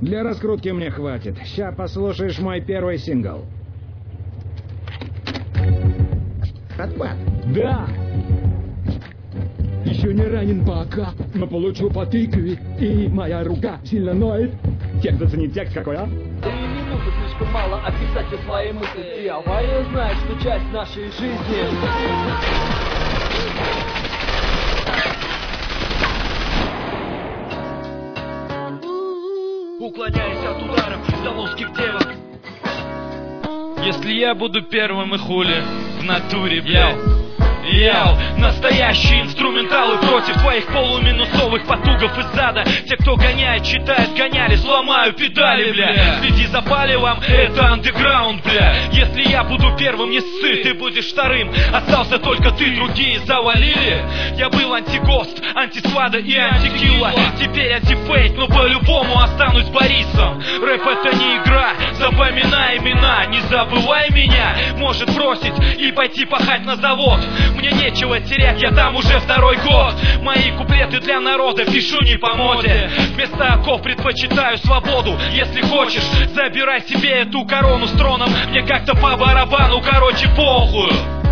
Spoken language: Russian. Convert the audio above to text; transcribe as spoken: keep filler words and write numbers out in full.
Для раскрутки мне хватит. Ща послушаешь мой первый сингл. Отпад. Да. Еще не ранен пока, но получу по тыкве, и моя рука сильно ноет. Текст заценить текст какой, а? Да и минуты слишком мало описать все свои мысли. И авария знает, что часть нашей жизни. Уклоняясь от ударов залонских девок. Если я буду первым и хули в натуре, блядь. Яу, настоящие инструменталы против твоих полуминусовых потугов из зада. Те, кто гоняет, читает, гоняли, сломаю педали, бля. Следи за палевом, это андеграунд, бля. Если я буду первым, не ссы, ты будешь вторым. Остался только ты, другие завалили. Я был антигост, антисвада и антикилла. Теперь антифейк, но по-любому останусь Борисом. Рэп это не игра, запоминай имена. Не забывай меня, может бросить и пойти пахать на завод. Мне нечего терять, я там уже второй год. Мои куплеты для народа пишу не по моде. Вместо оков предпочитаю свободу. Если хочешь, забирай себе эту корону с троном. Мне как-то по барабану, короче, похуй.